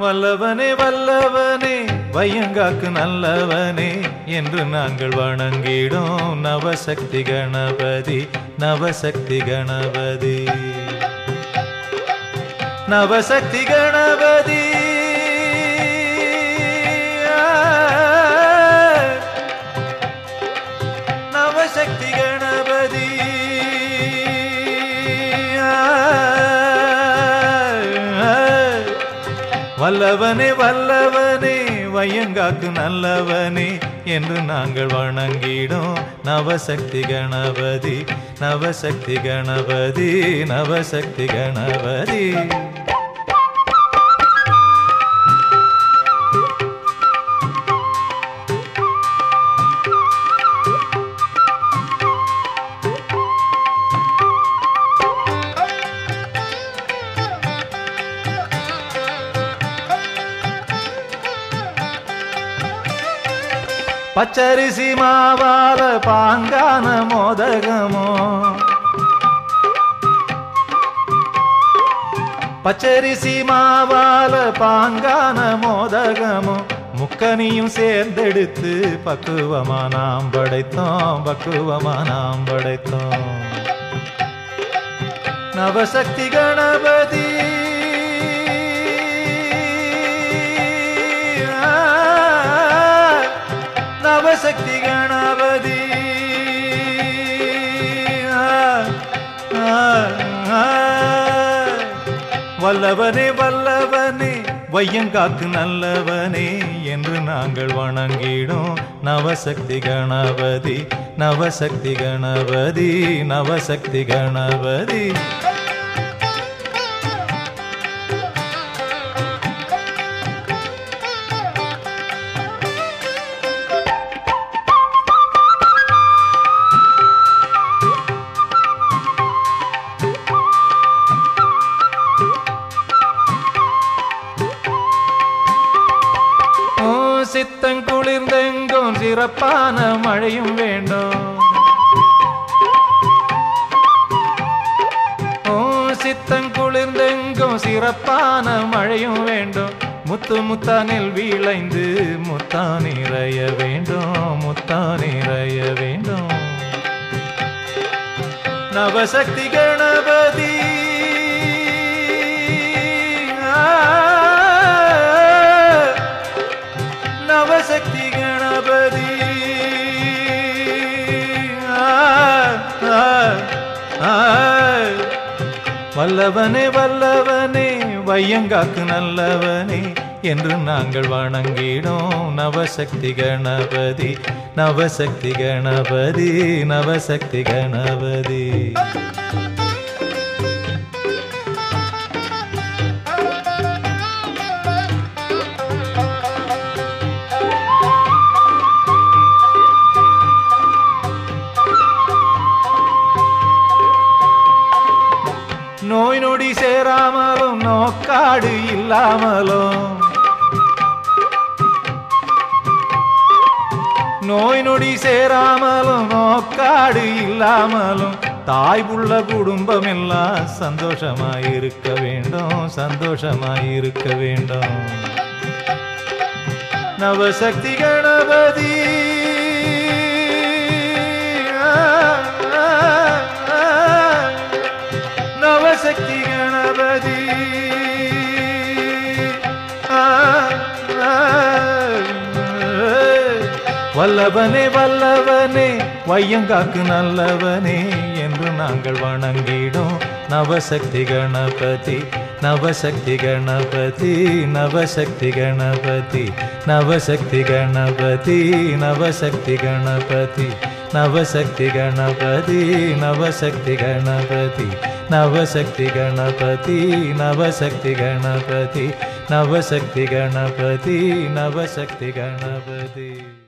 வல்லவனே வல்லவனே வையங்காக்கு நல்லவனே என்று நாங்கள் வணங்கிடும் நவசக்தி கணபதி நவசக்தி கணபதி நவசக்தி கணபதி நவசக்தி கணபதி வல்லவனே வல்லவனே வையங்காக்கு நல்லவனே என்று நாங்கள் வணங்கிடும் நவசக்தி கணபதி நவசக்தி கணபதி நவசக்தி கணபதி பச்சரிசி மாவால பாங்கான மோதகமோ பச்சரிசி மாவால பாங்கான மோதகமோ முக்கனியும் சேர்ந்தெடுத்து பக்குவமா நாம் படைத்தோம் பக்குவமா நாம் படைத்தோம் நவசக்தி கணபதி நவசக்தி கணபதி வல்லவனே வல்லவனே வையங்காக்கு நல்லவனே என்று நாங்கள் வணங்கிடும் நவசக்தி கணபதி நவசக்தி கணபதி நவசக்தி கணபதி சித்தங்குளிர்ந்தெங்கும் சிறப்பான மழையும் வேண்டும் சித்தங்குளிர்ந்தெங்கும் சிறப்பான மழையும் வேண்டும் முத்து முத்தானில் விளைந்து முத்தா நிறைய வேண்டும் முத்தா நிறைய வேண்டும் நவசக்தி கணபதி நவசக்தி கணபதி வல்லவனே வல்லவனே வையங்காக்கு நல்லவனே என்று நாங்கள் வணங்கிடும் நவசக்தி கணபதி நவசக்தி கணபதி நவசக்தி கணபதி நோய் நொடி சேராமலும் நோக்காடு இல்லாமலும் நோய் நொடி சேராமலும் நோக்காடு இல்லாமலும் தாய் புள்ள குடும்பம் எல்லாம் சந்தோஷமாயிருக்க வேண்டும் சந்தோஷமாயிருக்க வேண்டும் நவசக்தி கணபதி நவசக்தி கணபதி வல்லவனே வல்லவனே வையங்காக்கு நல்லவனே என்று நாங்கள் வணங்கிடும் நவசக்தி கணபதி நவசக்தி கணபதி நவசக்தி கணபதி நவசக்தி கணபதி நவசக்தி கணபதி நவசக்தி கணபதி நவசக்தி கணபதி நவசக்தி கணபதி நவசக்தி கணபதி நவசக்தி கணபதி நவசக்தி கணபதி